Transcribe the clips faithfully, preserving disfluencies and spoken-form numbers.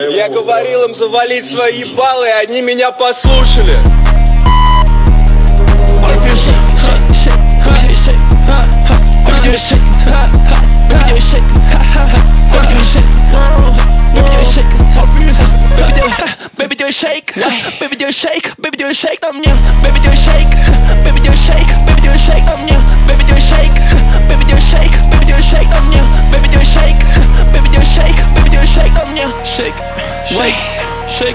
Я говорил им завалить свои ебалы, и они меня послушали. Baby, do a shake, baby, do a shake, baby, do a shake на мне. Baby, do a shake, baby, do a shake, baby, do a shake на мне. Baby, do a shake, baby, do a shake, baby, do a shake на мне. Baby, do a shake, baby, do a shake, baby, do a shake на мне. Shake, shake, shake,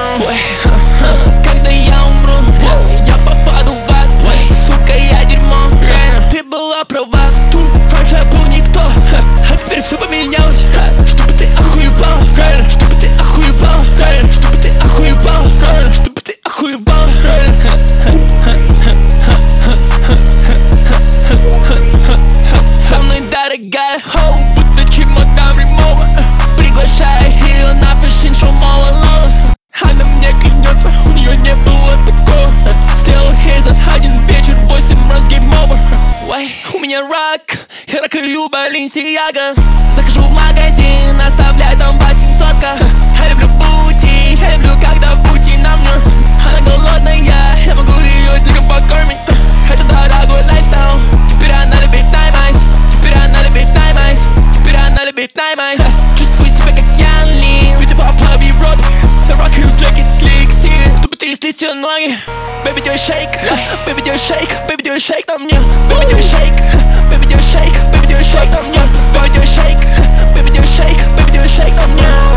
когда я умру, я попаду в ад. Сука, я дерьмо, ты была права. Раньше я был никто, а теперь все поменялось. Чтобы ты охуевал, чтобы ты охуевал, чтобы ты охуевал, чтобы ты охуевал. Со мной дорогая хоу, будто чемодан ремова. Приглашаю ее на фэшн шоу Мола Лола. Она мне клянется, у нее не было такого. Сделал ей за один вечер восемь раз game over. У меня рак, я ракаю Баленсиага. Захожу в магазин, оставляю там восемьсотка. Я люблю бути, я люблю, когда бути на мне. Она голодная, я могу ее диком покормить. Это дорогой лайфстайл, теперь она любит наймайс. Теперь она любит наймайс, теперь она любит наймайс. Чувствую себя как Ян Ли, ведь по паби рот. Rock you jacket slick, see, чтобы тряслись все ноги. Baby, do a shake, baby, do a shake, baby, do a shake на мне. Baby, do a shake, baby, do a shake, baby, do a shake на мне. Baby, do a shake, baby, do a shake, baby, do a shake на мне.